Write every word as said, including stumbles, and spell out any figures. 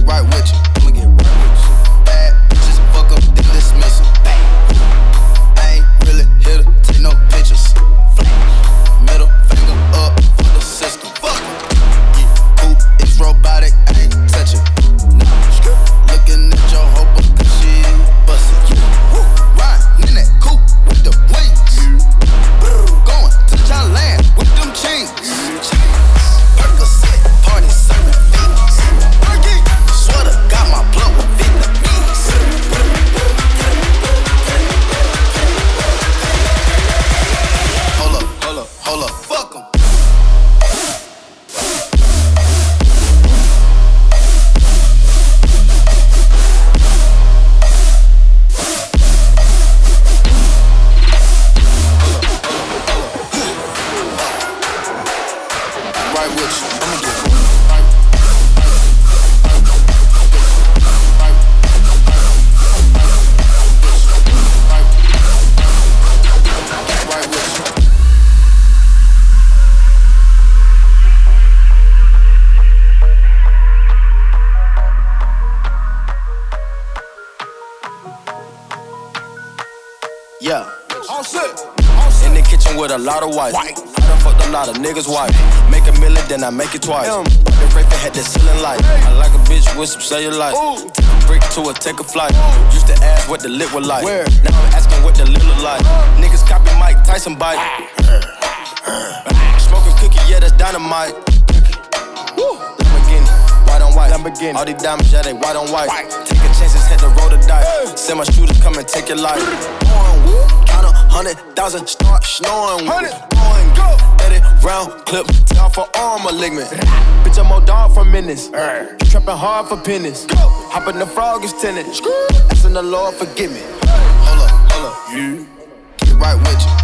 get right with you. I'ma get right with you. Bad bitches, fuck up, then dismiss them. I ain't really here to take no pictures. Middle finger up for the system. Fuck it. Who is robotic? I ain't touching. Nah. Looking at your hoe because she bustin'. Riding in that coupe with the wings. Going to Thailand with them chains. Percocet, party serving fiends. Sweater got my blood with Vietnamese. Hold up, hold up, hold up, fuck 'em. Right with you, I'ma get right. Right with you. Yeah. All set. In the kitchen with a lot of white. I done fucked a lot of niggas' wife. Make a million, then I make it twice. The Raven had the ceiling light. I like a bitch with some cellulite. Take a brick to her, take a flight. Used to ask what the lit was like. Where? Now I'm asking what the lit look like. Niggas copy Mike Tyson bite. Smoking cookie, yeah, that's dynamite. Lamborghini, white on white. Lamborghini. All these diamonds, yeah, they white on white. Taking chances, had to roll the dice. Send my shooters, come and take your life. Count a hundred thousand, start snoring. Hundred, going go. Let it round, clip, down for arm malignant. Bitch, I'm more dog for minutes. Trapping hard for pennies. Hopping the frog is tenant. Asking the Lord forgive me. Hold up, hold up. You get right with you.